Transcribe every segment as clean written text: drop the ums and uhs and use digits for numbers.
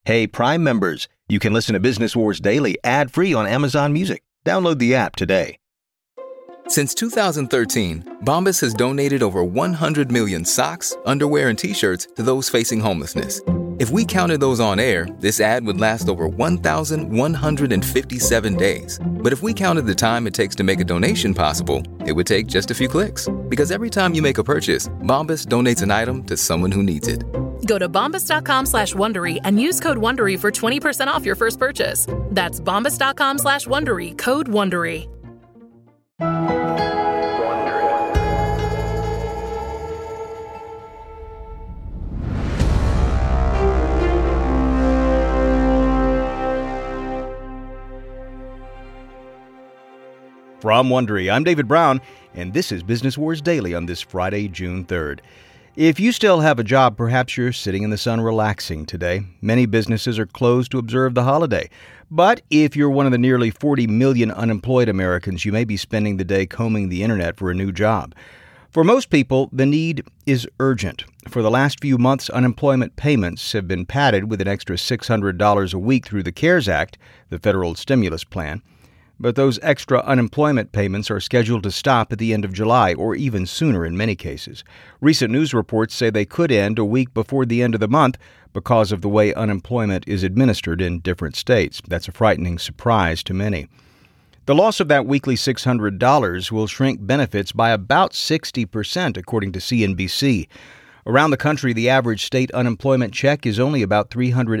Hey, Prime members, you can listen to Business Wars Daily ad-free on Amazon Music. Download the app today. Since 2013, Bombas has donated over 100 million socks, underwear, and T-shirts to those facing homelessness. If we counted those on air, this ad would last over 1,157 days. But if we counted the time it takes to make a donation possible, it would take just a few clicks. Because every time you make a purchase, Bombas donates an item to someone who needs it. Go to bombas.com/Wondery and use code Wondery for 20% off your first purchase. That's bombas.com/Wondery, code Wondery. From Wondery, I'm David Brown, and this is Business Wars Daily on this Friday, June 3rd. If you still have a job, perhaps you're sitting in the sun relaxing today. Many businesses are closed to observe the holiday. But if you're one of the nearly 40 million unemployed Americans, you may be spending the day combing the internet for a new job. For most people, the need is urgent. For the last few months, unemployment payments have been padded with an extra $600 a week through the CARES Act, the federal stimulus plan. But those extra unemployment payments are scheduled to stop at the end of July, or even sooner in many cases. Recent news reports say they could end a week before the end of the month because of the way unemployment is administered in different states. That's a frightening surprise to many. The loss of that weekly $600 will shrink benefits by about 60%, according to CNBC. Around the country, the average state unemployment check is only about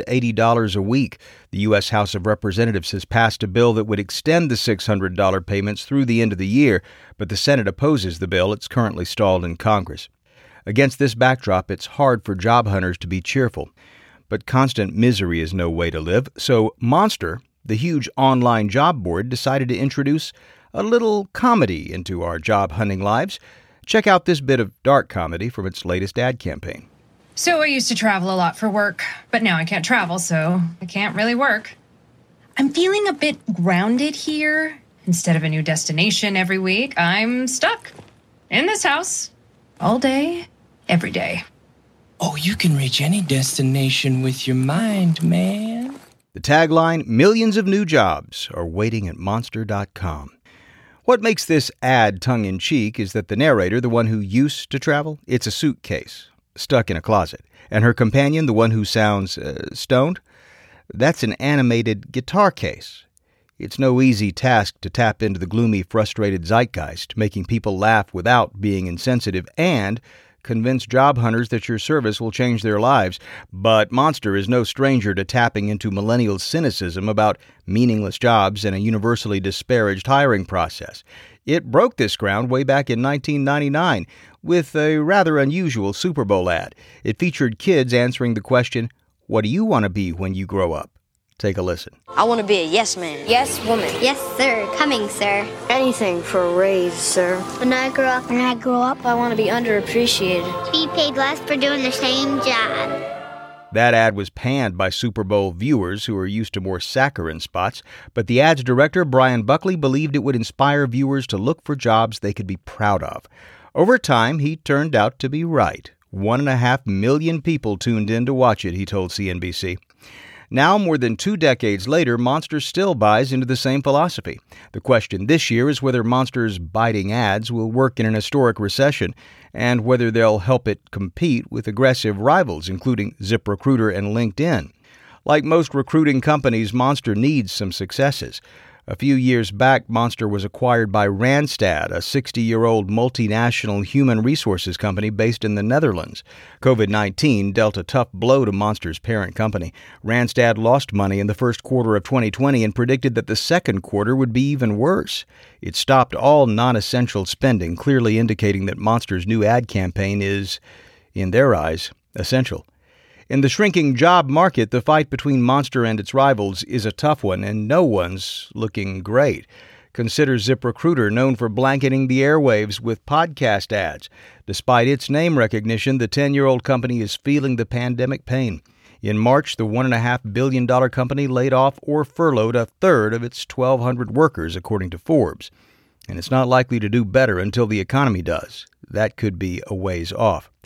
$380 a week. The U.S. House of Representatives has passed a bill that would extend the $600 payments through the end of the year, but the Senate opposes the bill. It's currently stalled in Congress. Against this backdrop, it's hard for job hunters to be cheerful. But constant misery is no way to live, so Monster, the huge online job board, decided to introduce a little comedy into our job hunting lives. Check out this bit of dark comedy from its latest ad campaign. So I used to travel a lot for work, but now I can't travel, so I can't really work. I'm feeling a bit grounded here. Instead of a new destination every week, I'm stuck in this house all day, every day. Oh, you can reach any destination with your mind, man. The tagline, millions of new jobs are waiting at Monster.com. What makes this ad tongue-in-cheek is that the narrator, the one who used to travel, it's a suitcase stuck in a closet. And her companion, the one who sounds stoned, that's an animated guitar case. It's no easy task to tap into the gloomy, frustrated zeitgeist, making people laugh without being insensitive and convince job hunters that your service will change their lives. But Monster is no stranger to tapping into millennial cynicism about meaningless jobs and a universally disparaged hiring process. It broke this ground way back in 1999 with a rather unusual Super Bowl ad. It featured kids answering the question, "What do you want to be when you grow up?" Take a listen. I want to be a yes man. Yes woman. Yes, sir. Coming, sir. Anything for a raise, sir. When I grow up, I want to be underappreciated. be paid less for doing the same job. That ad was panned by Super Bowl viewers who are used to more saccharine spots, but the ad's director, Brian Buckley, believed it would inspire viewers to look for jobs they could be proud of. Over time, he turned out to be right. 1.5 million people tuned in to watch it, he told CNBC. Now, more than 2 decades later, Monster still buys into the same philosophy. The question this year is whether Monster's biting ads will work in an historic recession and whether they'll help it compete with aggressive rivals, including ZipRecruiter and LinkedIn. Like most recruiting companies, Monster needs some successes. A few years back, Monster was acquired by Randstad, a 60-year-old multinational human resources company based in the Netherlands. COVID-19 dealt a tough blow to Monster's parent company. Randstad lost money in the first quarter of 2020 and predicted that the second quarter would be even worse. It stopped all non-essential spending, clearly indicating that Monster's new ad campaign is, in their eyes, essential. In the shrinking job market, the fight between Monster and its rivals is a tough one, and no one's looking great. Consider ZipRecruiter, known for blanketing the airwaves with podcast ads. Despite its name recognition, the 10-year-old company is feeling the pandemic pain. In March, the $1.5 billion company laid off or furloughed a third of its 1,200 workers, according to Forbes. And it's not likely to do better until the economy does. That could be a ways off.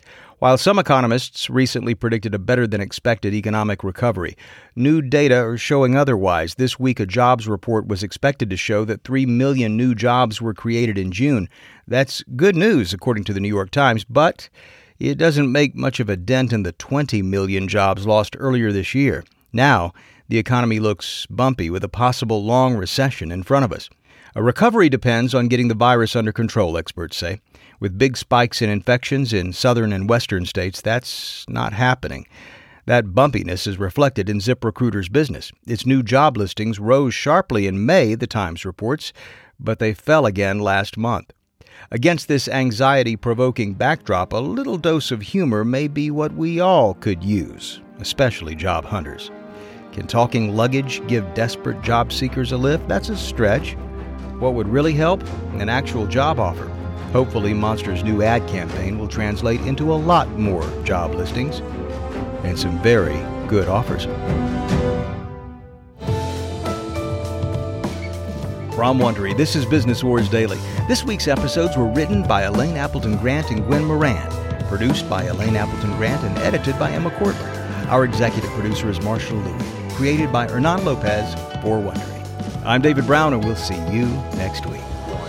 While some economists recently predicted a better-than-expected economic recovery, new data are showing otherwise. This week, a jobs report was expected to show that 3 million new jobs were created in June. That's good news, according to the New York Times, but it doesn't make much of a dent in the 20 million jobs lost earlier this year. Now, the economy looks bumpy with a possible long recession in front of us. A recovery depends on getting the virus under control, experts say. With big spikes in infections in southern and western states, that's not happening. That bumpiness is reflected in ZipRecruiter's business. Its new job listings rose sharply in May, the Times reports, but they fell again last month. Against this anxiety-provoking backdrop, a little dose of humor may be what we all could use, especially job hunters. Can talking luggage give desperate job seekers a lift? That's a stretch. What would really help? An actual job offer. Hopefully, Monster's new ad campaign will translate into a lot more job listings and some very good offers. From Wondery, this is Business Wars Daily. This week's episodes were written by Elaine Appleton Grant and Gwen Moran, produced by Elaine Appleton Grant and edited by Emma Courtland. Our executive producer is Marshall Louis, created by Hernan Lopez for Wondery. I'm David Brown, and we'll see you next week.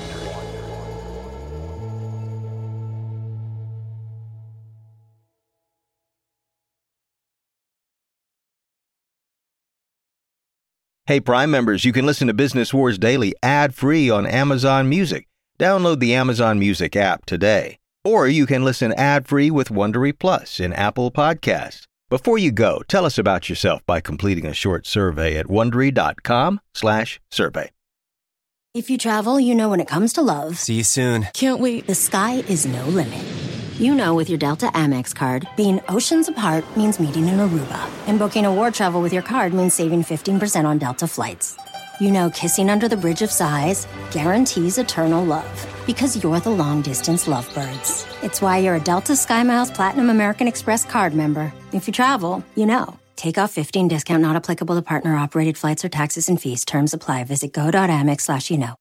Hey, Prime members, you can listen to Business Wars Daily ad-free on Amazon Music. Download the Amazon Music app today. Or you can listen ad-free with Wondery Plus in Apple Podcasts. Before you go, tell us about yourself by completing a short survey at Wondery.com/survey. If you travel, you know when it comes to love. See you soon. Can't wait. The sky is no limit. You know with your Delta Amex card, being oceans apart means meeting in Aruba. And booking a war travel with your card means saving 15% on Delta flights. You know kissing under the bridge of sighs guarantees eternal love. Because you're the long-distance lovebirds. It's why you're a Delta SkyMiles Platinum American Express card member. If you travel, you know. Take off 15 discount not applicable to partner-operated flights or taxes and fees. Terms apply. Visit go.amex/you know.